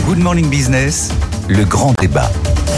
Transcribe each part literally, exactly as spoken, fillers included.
Good Morning Business, le grand débat.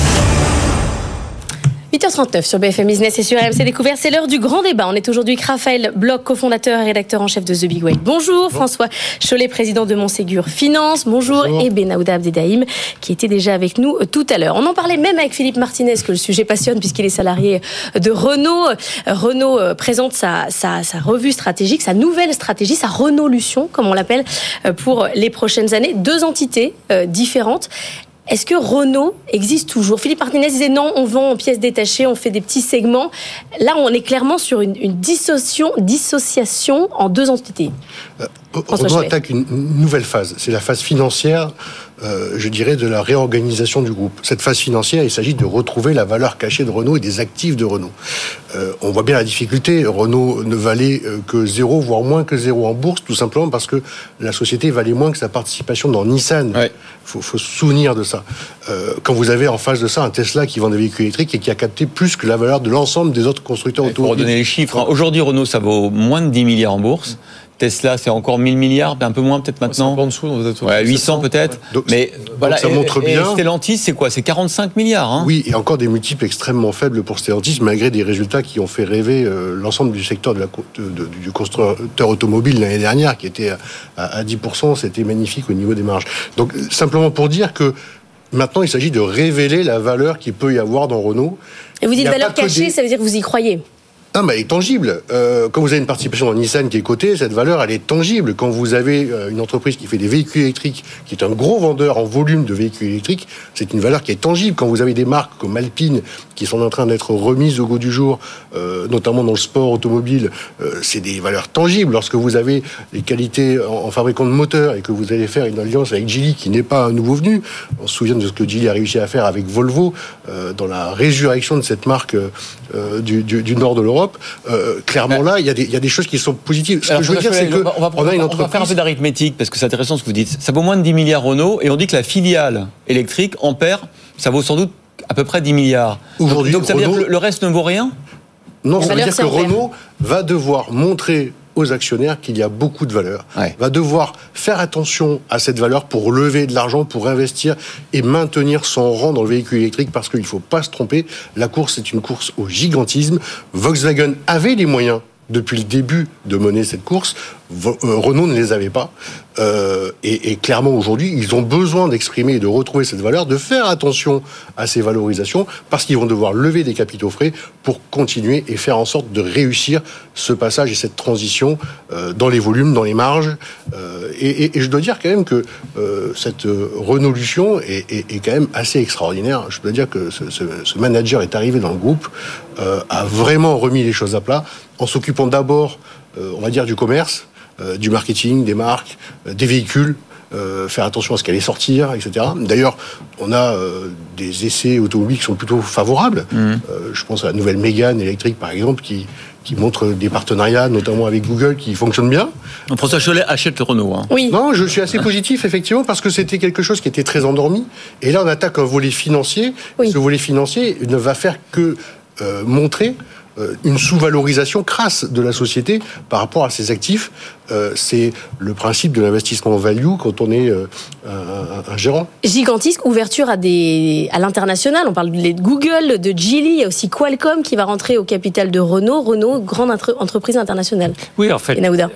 huit heures trente-neuf sur B F M Business et sur R M C Découverte, c'est l'heure du grand débat. On est aujourd'hui avec Raphaël Bloch, cofondateur et rédacteur en chef de The Big Whale. Bonjour. Bonjour. François Chollet, président de Montségur Finance. Bonjour. Bonjour. Et Benaouda Abdeldaïm, qui était déjà avec nous tout à l'heure. On en parlait même avec Philippe Martinez, que le sujet passionne puisqu'il est salarié de Renault. Renault présente sa, sa, sa revue stratégique, sa nouvelle stratégie, sa Renaulution, comme on l'appelle, pour les prochaines années. Deux entités euh, différentes. Est-ce que Renault existe toujours ? Philippe Martinez disait non, on vend en pièces détachées, on fait des petits segments. Là, on est clairement sur une, une dissociation, dissociation en deux entités. Euh, Renault attaque une nouvelle phase. C'est la phase financière, euh, je dirais, de la réorganisation du groupe. Cette phase financière, il s'agit de retrouver la valeur cachée de Renault et des actifs de Renault. Euh, on voit bien la difficulté. Renault ne valait que zéro, voire moins que zéro en bourse, tout simplement parce que la société valait moins que sa participation dans Nissan. Il ouais. faut, faut se souvenir de ça. Euh, quand vous avez en face de ça un Tesla qui vend des véhicules électriques et qui a capté plus que la valeur de l'ensemble des autres constructeurs automobiles. Pour redonner les chiffres, hein. Aujourd'hui Renault ça vaut moins de dix milliards en bourse. Tesla, c'est encore mille milliards, un peu moins peut-être maintenant. C'est en dessous, on va ouais, huit cents peut-être. Ouais. Donc, mais voilà, ça et, montre et, bien. Et Stellantis, c'est quoi ? C'est quarante-cinq milliards. Hein. Oui, et encore des multiples extrêmement faibles pour Stellantis, malgré des résultats qui ont fait rêver euh, l'ensemble du secteur de la, de, de, du constructeur automobile l'année dernière, qui était à, à dix pour cent. C'était magnifique au niveau des marges. Donc, simplement pour dire que maintenant, il s'agit de révéler la valeur qu'il peut y avoir dans Renault. Et vous dites valeur cachée, des... ça veut dire que vous y croyez ? Ah, bah, elle est tangible. Euh, quand vous avez une participation dans Nissan qui est cotée, cette valeur, elle est tangible. Quand vous avez euh, une entreprise qui fait des véhicules électriques, qui est un gros vendeur en volume de véhicules électriques, c'est une valeur qui est tangible. Quand vous avez des marques comme Alpine qui sont en train d'être remises au goût du jour, euh, notamment dans le sport automobile, euh, c'est des valeurs tangibles. Lorsque vous avez les qualités en, en fabricant de moteurs et que vous allez faire une alliance avec Geely qui n'est pas un nouveau venu, on se souvient de ce que Geely a réussi à faire avec Volvo euh, dans la résurrection de cette marque euh, du, du, du nord de l'Europe. Euh, clairement là, il y, a des, il y a des choses qui sont positives. Ce Alors, que je veux dire, c'est que on va, on va, on a une entreprise... on va faire un peu d'arithmétique parce que c'est intéressant ce que vous dites. Ça vaut moins de dix milliards Renault et on dit que la filiale électrique Ampère, ça vaut sans doute à peu près dix milliards. Aujourd'hui, donc, donc ça veut Renault... dire que le reste ne vaut rien ? Non, ça veut dire que Ampère. Renault va devoir montrer aux actionnaires qu'il y a beaucoup de valeur, ouais. va devoir faire attention à cette valeur pour lever de l'argent, pour investir et maintenir son rang dans le véhicule électrique, parce qu'il ne faut pas se tromper, la course est une course au gigantisme. Volkswagen avait les moyens depuis le début de mener cette course, Renault ne les avait pas. Euh, et, et clairement, aujourd'hui, ils ont besoin d'exprimer et de retrouver cette valeur, de faire attention à ces valorisations, parce qu'ils vont devoir lever des capitaux frais pour continuer et faire en sorte de réussir ce passage et cette transition euh, dans les volumes, dans les marges. Euh, et, et, et je dois dire quand même que euh, cette Renaulution est, est, est quand même assez extraordinaire. Je dois dire que ce, ce, ce manager est arrivé dans le groupe, euh, a vraiment remis les choses à plat, en s'occupant d'abord, euh, on va dire, du commerce, euh, du marketing, des marques, euh, des véhicules, euh, faire attention à ce qu'elle allait sortir, et cetera. D'ailleurs, on a euh, des essais automobiles qui sont plutôt favorables. Mmh. Euh, je pense à la nouvelle Mégane électrique, par exemple, qui, qui montre des partenariats, notamment avec Google, qui fonctionnent bien. Donc François Chollet achète le Renault. Hein. Oui. Non, je suis assez positif, effectivement, parce que c'était quelque chose qui était très endormi. Et là, on attaque un volet financier. Oui. Ce volet financier ne va faire que euh, montrer une sous-valorisation crasse de la société par rapport à ses actifs. Euh, c'est le principe de l'investissement en value quand on est euh, un, un gérant. Gigantesque ouverture à, des, à l'international. On parle de Google, de Geely, il y a aussi Qualcomm qui va rentrer au capital de Renault. Renault, grande entre, entreprise internationale. Oui, en fait,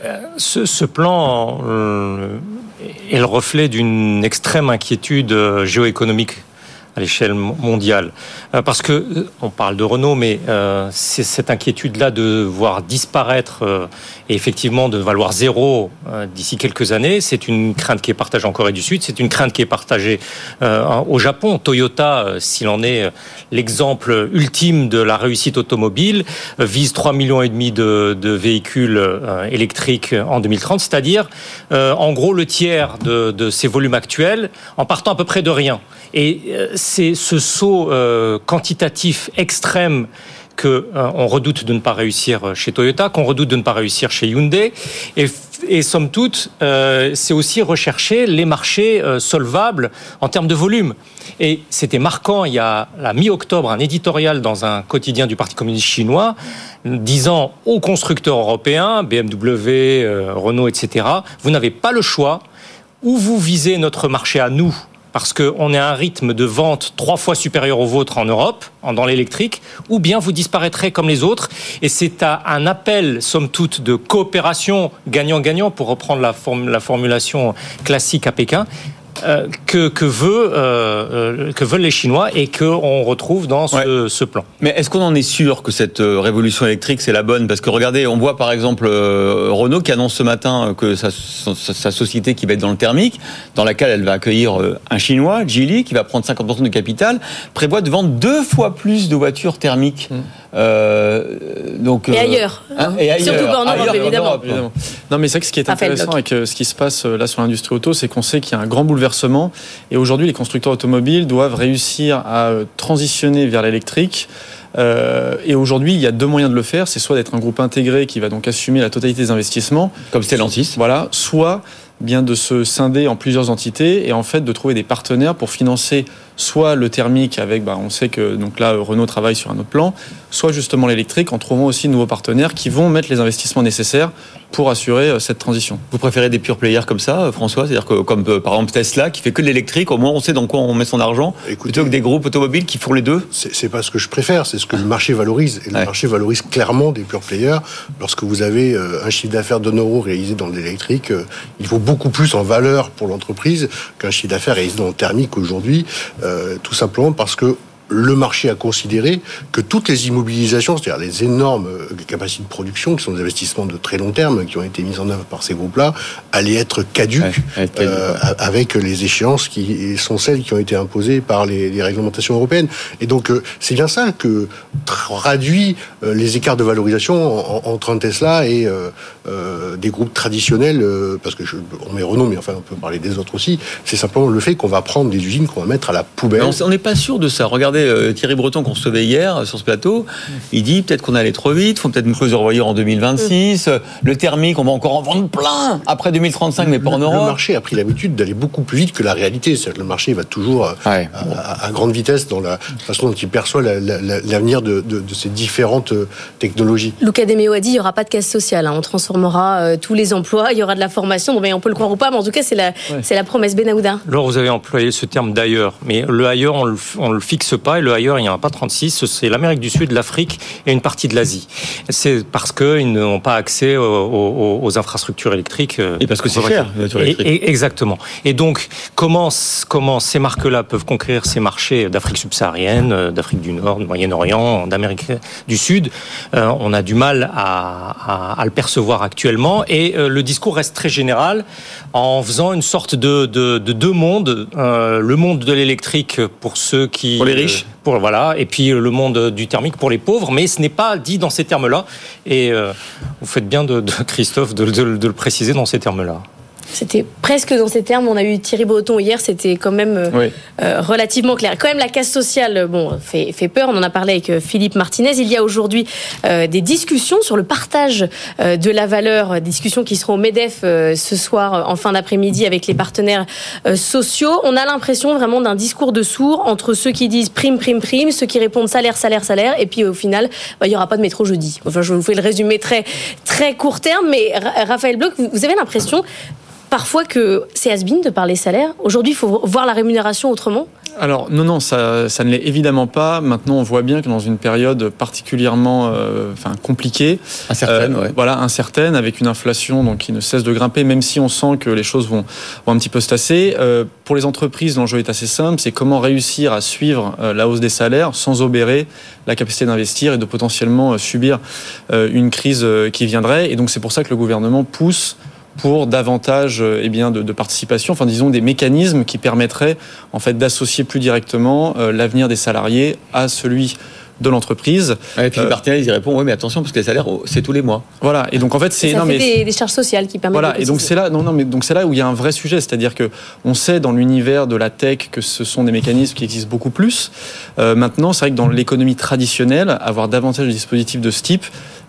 ce, ce plan euh, est le reflet d'une extrême inquiétude euh, géoéconomique à l'échelle mondiale. Euh, parce que, on parle de Renault, mais euh, c'est cette inquiétude-là de voir disparaître euh, et effectivement de valoir zéro euh, d'ici quelques années, c'est une crainte qui est partagée en Corée du Sud, c'est une crainte qui est partagée euh, au Japon. Toyota, euh, s'il en est euh, l'exemple ultime de la réussite automobile, euh, vise trois virgule cinq millions de, de véhicules euh, électriques en deux mille trente, c'est-à-dire euh, en gros le tiers de, de ces volumes actuels, en partant à peu près de rien. Et euh, c'est ce saut euh, quantitatif extrême que euh, on redoute de ne pas réussir chez Toyota, qu'on redoute de ne pas réussir chez Hyundai. Et, et somme toute, euh, c'est aussi rechercher les marchés euh, solvables en termes de volume. Et c'était marquant, il y a la mi-octobre, un éditorial dans un quotidien du Parti communiste chinois disant aux constructeurs européens, B M W, euh, Renault, et cetera, vous n'avez pas le choix, ou vous visez notre marché à nous, parce qu'on est à un rythme de vente trois fois supérieur au vôtre en Europe, dans l'électrique, ou bien vous disparaîtrez comme les autres. Et c'est à un appel, somme toute, de coopération gagnant-gagnant, pour reprendre la, form- la formulation classique à Pékin, Euh, que, que, veut, euh, que veulent les Chinois et qu'on retrouve dans ce, ouais. ce plan. Mais est-ce qu'on en est sûr que cette révolution électrique, c'est la bonne ? Parce que regardez, on voit par exemple euh, Renault qui annonce ce matin que sa, sa, sa société qui va être dans le thermique, dans laquelle elle va accueillir euh, un Chinois, Geely, qui va prendre cinquante pour cent du capital, prévoit de vendre deux fois plus de voitures thermiques. Mmh. Euh, donc, et, euh, ailleurs. Hein, et ailleurs. Surtout en Europe, évidemment. Europe, évidemment. Non, mais c'est vrai que ce qui est intéressant avec euh, ce qui se passe euh, là sur l'industrie auto, c'est qu'on sait qu'il y a un grand bouleversement. Et aujourd'hui, les constructeurs automobiles doivent réussir à euh, transitionner vers l'électrique. Euh, et aujourd'hui, il y a deux moyens de le faire. C'est soit d'être un groupe intégré qui va donc assumer la totalité des investissements, comme Stellantis. Voilà. Soit bien de se scinder en plusieurs entités et en fait de trouver des partenaires pour financer soit le thermique avec, bah, on sait que donc là Renault travaille sur un autre plan, soit justement l'électrique en trouvant aussi de nouveaux partenaires qui vont mettre les investissements nécessaires pour assurer euh, cette transition. Vous préférez des pure players comme ça, François ? C'est-à-dire que comme euh, par exemple Tesla qui fait que de l'électrique, au moins on sait dans quoi on met son argent. Écoutez, plutôt que des groupes automobiles qui font les deux. C'est, c'est pas ce que je préfère, c'est ce que le marché valorise. Et le ouais. marché valorise clairement des pure players. Lorsque vous avez euh, un chiffre d'affaires d'un euro réalisé dans l'électrique, euh, il faut beaucoup plus en valeur pour l'entreprise qu'un chiffre d'affaires réalisé dans le thermique aujourd'hui, euh, tout simplement parce que le marché a considéré que toutes les immobilisations, c'est-à-dire les énormes capacités de production, qui sont des investissements de très long terme, qui ont été mis en œuvre par ces groupes-là, allaient être caduques, ouais, être caduques euh, avec les échéances qui sont celles qui ont été imposées par les, les réglementations européennes. Et donc, euh, c'est bien ça que traduit euh, les écarts de valorisation en, en, entre un Tesla et euh, euh, des groupes traditionnels, euh, parce que je, on met Renault, mais enfin, on peut parler des autres aussi. C'est simplement le fait qu'on va prendre des usines qu'on va mettre à la poubelle. Mais on n'est pas sûr de ça. Regardez Thierry Breton qu'on recevait hier sur ce plateau, il dit peut-être qu'on allait trop vite, il faut peut-être nous closer revoyure en deux mille vingt-six, le thermique on va encore en vendre plein après deux mille trente-cinq, mais pas en Europe. Le marché a pris l'habitude d'aller beaucoup plus vite que la réalité, c'est-à-dire que le marché va toujours ouais. à, à, à grande vitesse dans la façon dont il perçoit la, la, l'avenir de, de, de ces différentes technologies. Luca De Meo a dit il n'y aura pas de casse sociale, hein. On transformera euh, tous les emplois, il y aura de la formation, bon, mais on peut le croire ou pas, mais en tout cas c'est la, ouais. c'est la promesse. Benahouda. Alors vous avez employé ce terme d'ailleurs, mais le ailleurs on ne le, le fixe pas. Et le ailleurs, il n'y en a pas trente-six, c'est l'Amérique du Sud, l'Afrique et une partie de l'Asie. C'est parce qu'ils n'ont pas accès aux, aux, aux infrastructures électriques. Et parce que c'est cher, et, et, exactement. Et donc, comment, comment ces marques-là peuvent conquérir ces marchés d'Afrique subsaharienne, d'Afrique du Nord, du Moyen-Orient, d'Amérique du Sud, euh, on a du mal à, à, à le percevoir actuellement. Et euh, le discours reste très général en faisant une sorte de, de, de deux mondes. Euh, le monde de l'électrique pour ceux qui... Pour les riches. Pour, voilà, et puis le monde du thermique pour les pauvres, mais ce n'est pas dit dans ces termes-là. Et euh, vous faites bien, de, de Christophe, de, de, de le préciser dans ces termes-là. C'était presque dans ces termes. On a eu Thierry Breton hier, c'était quand même euh, oui. euh, relativement clair. Quand même, la casse sociale, bon, fait, fait peur. On en a parlé avec Philippe Martinez. Il y a aujourd'hui euh, des discussions sur le partage euh, de la valeur, discussions qui seront au MEDEF euh, ce soir en fin d'après-midi avec les partenaires euh, sociaux. On a l'impression vraiment d'un discours de sourds entre ceux qui disent prime, prime, prime, ceux qui répondent salaire, salaire, salaire, et puis au final, bah, il n'y aura pas de métro jeudi. Enfin, je vous fais le résumé très, très court terme, mais Raphaël Bloch, vous avez l'impression parfois que c'est has-been de parler salaire. Aujourd'hui, il faut voir la rémunération autrement. Alors non, non, ça, ça ne l'est évidemment pas. Maintenant, on voit bien que dans une période particulièrement euh, enfin, compliquée, incertaine, euh, ouais. voilà, incertaine, avec une inflation donc, qui ne cesse de grimper, même si on sent que les choses vont, vont un petit peu se tasser. Euh, pour les entreprises, l'enjeu est assez simple, c'est comment réussir à suivre euh, la hausse des salaires sans obérer la capacité d'investir et de potentiellement euh, subir euh, une crise euh, qui viendrait. Et donc c'est pour ça que le gouvernement pousse pour davantage eh bien, de, de participation, enfin disons des mécanismes qui permettraient en fait d'associer plus directement euh, l'avenir des salariés à celui de l'entreprise. Ouais, et puis euh, le partenaire il répond oui mais attention parce que les salaires c'est tous les mois. Voilà et donc en fait c'est ça non fait mais des, des charges sociales qui permettent. Voilà de et donc c'est là non non mais donc c'est là où il y a un vrai sujet, c'est-à-dire que on sait dans l'univers de la tech que ce sont des mécanismes qui existent beaucoup plus. Euh, maintenant c'est vrai que dans l'économie traditionnelle avoir davantage de dispositifs de ce type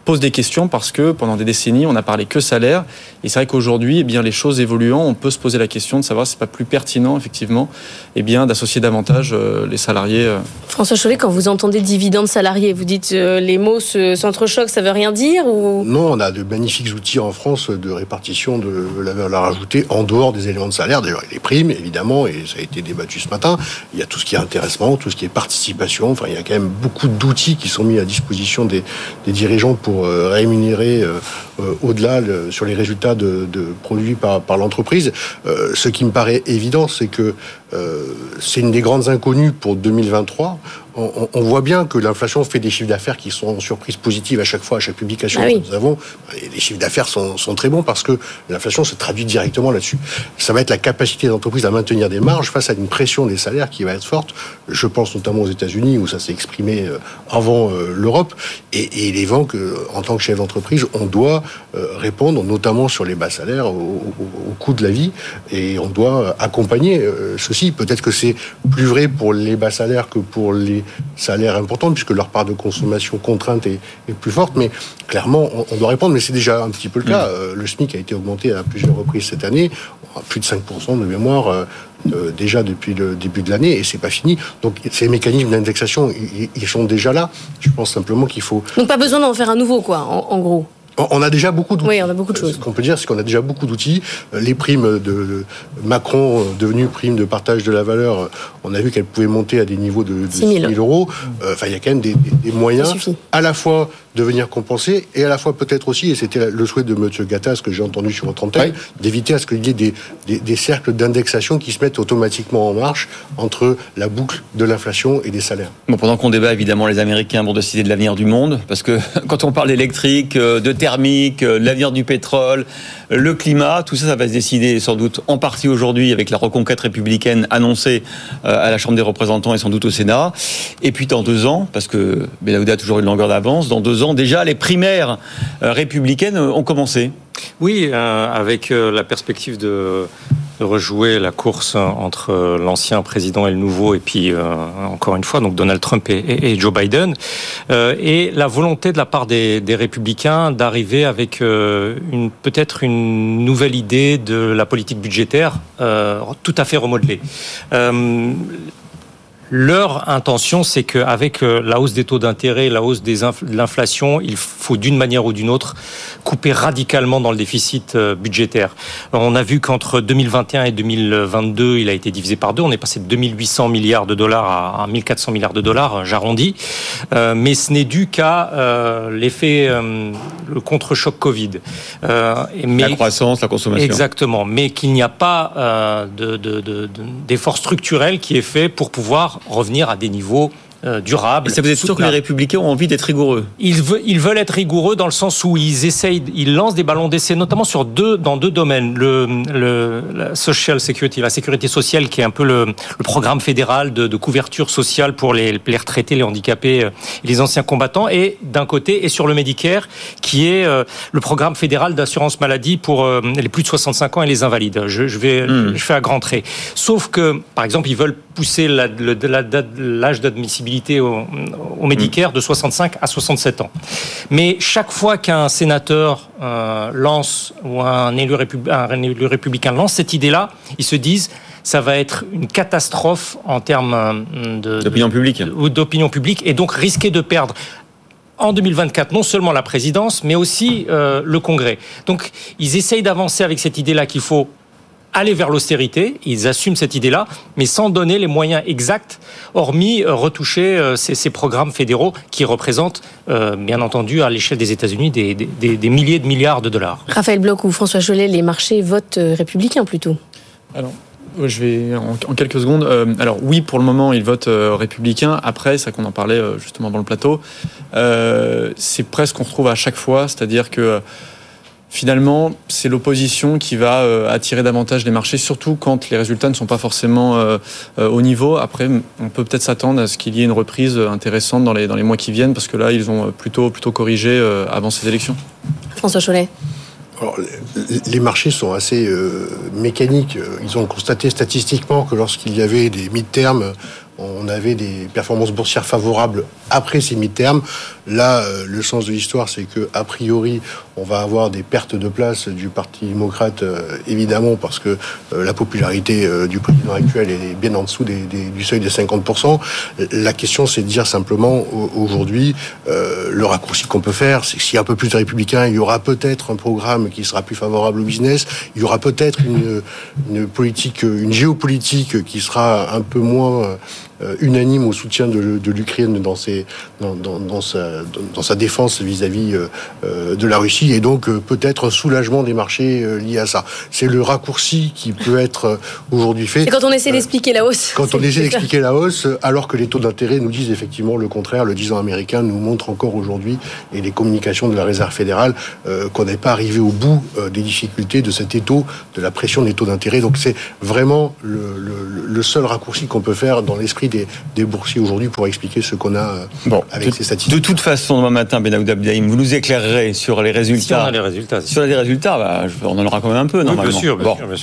pose des questions parce que pendant des décennies, on n'a parlé que salaire. Et c'est vrai qu'aujourd'hui, eh bien, les choses évoluant, on peut se poser la question de savoir si c'est pas plus pertinent, effectivement, eh bien, d'associer davantage euh, les salariés. Euh. François Chollet, quand vous entendez dividendes salariés, vous dites euh, les mots se, s'entrechoquent, ça veut rien dire ou... Non, on a de magnifiques outils en France de répartition de la valeur ajoutée en dehors des éléments de salaire. D'ailleurs, les primes, évidemment, et ça a été débattu ce matin. Il y a tout ce qui est intéressement, tout ce qui est participation. Enfin, il y a quand même beaucoup d'outils qui sont mis à disposition des, des dirigeants pour euh, rémunérer euh, euh, au-delà le, sur les résultats de, de produits par, par l'entreprise. Euh, ce qui me paraît évident, c'est que euh, c'est une des grandes inconnues pour deux mille vingt-trois. On, on voit bien que l'inflation fait des chiffres d'affaires qui sont en surprise positive à chaque fois, à chaque publication ah oui. que nous avons. Et les chiffres d'affaires sont, sont très bons parce que l'inflation se traduit directement là-dessus. Ça va être la capacité des entreprises à maintenir des marges face à une pression des salaires qui va être forte. Je pense notamment aux États-Unis où ça s'est exprimé avant l'Europe. Et, et il est évident qu'en tant que chef d'entreprise, on doit répondre notamment sur les bas salaires au, au, au coût de la vie et on doit accompagner ceci. Peut-être que c'est plus vrai pour les bas salaires que pour les salaires importants, puisque leur part de consommation contrainte est, est plus forte, mais clairement, on, on doit répondre, mais c'est déjà un petit peu le cas. Mmh. Euh, le SMIC a été augmenté à plusieurs reprises cette année, à plus de cinq pour cent de mémoire, euh, euh, déjà depuis le début de l'année, et c'est pas fini. Donc, ces mécanismes d'indexation, ils, ils sont déjà là. Je pense simplement qu'il faut... Donc, pas besoin d'en faire un nouveau, quoi, en, en gros. On a déjà beaucoup d'outils. Oui, on a beaucoup de choses. Ce qu'on peut dire, c'est qu'on a déjà beaucoup d'outils. Les primes de Macron, devenues primes de partage de la valeur, on a vu qu'elles pouvaient monter à des niveaux de, de six mille euros. Enfin, il y a quand même des, des, des moyens à la fois de venir compenser et à la fois peut-être aussi, et c'était le souhait de M. Gattaz que j'ai entendu sur votre antenne, oui. d'éviter à ce qu'il y ait des, des, des cercles d'indexation qui se mettent automatiquement en marche entre la boucle de l'inflation et des salaires. Bon, pendant qu'on débat, évidemment, les Américains vont décider de l'avenir du monde, parce que quand on parle d'électrique, de thermique, l'avenir du pétrole, le climat, tout ça, ça va se décider sans doute en partie aujourd'hui avec la reconquête républicaine annoncée à la Chambre des représentants et sans doute au Sénat. Et puis dans deux ans, parce que Benahouda a toujours une longueur d'avance, dans deux ans, déjà, les primaires républicaines ont commencé. Oui, euh, avec euh, la perspective de, de rejouer la course entre l'ancien président et le nouveau, et puis, euh, encore une fois, donc Donald Trump et, et, et Joe Biden, euh, et la volonté de la part des, des républicains d'arriver avec euh, une, peut-être une nouvelle idée de la politique budgétaire euh, tout à fait remodelée. Euh, Leur intention, c'est qu'avec la hausse des taux d'intérêt, la hausse des inf- de l'inflation, il faut d'une manière ou d'une autre couper radicalement dans le déficit budgétaire. On a vu qu'entre deux mille vingt et un et deux mille vingt-deux, il a été divisé par deux. On est passé de deux mille huit cents milliards de dollars à mille quatre cents milliards de dollars, j'arrondis. Euh, mais ce n'est dû qu'à euh, l'effet, euh, le contre-choc Covid. Euh, mais, la croissance, la consommation. Exactement. Mais qu'il n'y a pas euh, de, de, de, de, d'effort structurel qui est fait pour pouvoir revenir à des niveaux euh, durables. Et ça vous êtes sûr que les Républicains ont envie d'être rigoureux ? Ils, ve- ils veulent être rigoureux dans le sens où ils essayent, ils lancent des ballons d'essai, notamment sur deux, dans deux domaines. Le, le la social security, la sécurité sociale, qui est un peu le, le programme fédéral de, de couverture sociale pour les, les retraités, les handicapés et les anciens combattants, et d'un côté, et sur le Medicare, qui est euh, le programme fédéral d'assurance maladie pour euh, les plus de soixante-cinq ans et les invalides. Je, je vais, mmh. je fais à grands traits. Sauf que, par exemple, ils veulent pousser la, le, la, l'âge d'admissibilité au, au Medicare de soixante-cinq à soixante-sept ans. Mais chaque fois qu'un sénateur euh, lance, ou un élu, républi- un élu républicain lance cette idée-là, ils se disent ça va être une catastrophe en termes de, d'opinion publique. De, d'opinion publique, et donc risquer de perdre en deux mille vingt-quatre, non seulement la présidence, mais aussi euh, le Congrès. Donc, ils essayent d'avancer avec cette idée-là qu'il faut aller vers l'austérité, ils assument cette idée-là, mais sans donner les moyens exacts, hormis euh, retoucher euh, ces, ces programmes fédéraux qui représentent, euh, bien entendu, à l'échelle des États-Unis, des, des, des milliers de milliards de dollars. Raphaël Bloch ou François Chollet, les marchés votent euh, républicains plutôt ? Alors, je vais en, en quelques secondes. Euh, alors oui, pour le moment, ils votent euh, républicains. Après, c'est ça qu'on en parlait euh, justement avant le plateau. Euh, c'est presque qu'on retrouve à chaque fois, c'est-à-dire que euh, finalement, c'est l'opposition qui va euh, attirer davantage les marchés, surtout quand les résultats ne sont pas forcément euh, euh, au niveau. Après, on peut peut-être s'attendre à ce qu'il y ait une reprise intéressante dans les, dans les mois qui viennent, parce que là, ils ont plutôt, plutôt corrigé euh, avant ces élections. François Chollet. Alors, les marchés sont assez euh, mécaniques. Ils ont constaté statistiquement que lorsqu'il y avait des mid-terms, on avait des performances boursières favorables après ces mi-termes. Là, euh, le sens de l'histoire, c'est que a priori, on va avoir des pertes de place du Parti démocrate, euh, évidemment, parce que euh, la popularité euh, du président actuel est bien en dessous des, des, du seuil des cinquante pour cent. La question, c'est de dire simplement, aujourd'hui, euh, le raccourci qu'on peut faire, c'est que s'il y a un peu plus de républicains, il y aura peut-être un programme qui sera plus favorable au business, il y aura peut-être une, une politique, une géopolitique qui sera un peu moins euh, unanime au soutien de, de l'Ukraine dans, ses, dans, dans, dans, sa, dans sa défense vis-à-vis euh, de la Russie, et donc euh, peut-être un soulagement des marchés euh, lié à ça. C'est le raccourci qui peut être euh, aujourd'hui fait. Et quand on essaie d'expliquer la hausse. Quand on essaie d'expliquer la hausse, alors que les taux d'intérêt nous disent effectivement le contraire, le dix ans américain nous montre encore aujourd'hui, et les communications de la Réserve fédérale, euh, qu'on n'est pas arrivé au bout euh, des difficultés de cet étau, de la pression des taux d'intérêt. Donc c'est vraiment le, le, le seul raccourci qu'on peut faire dans l'esprit des, des boursiers aujourd'hui pour expliquer ce qu'on a euh, bon, avec de, ces statistiques. De toute façon, demain matin, Benaouda Abdelhaim, vous nous éclairerez sur les résultats. Si on a les résultats. Sur les résultats, bah, on en aura quand même un peu, oui, normalement. Bien sûr, bien bon. sûr, bien sûr.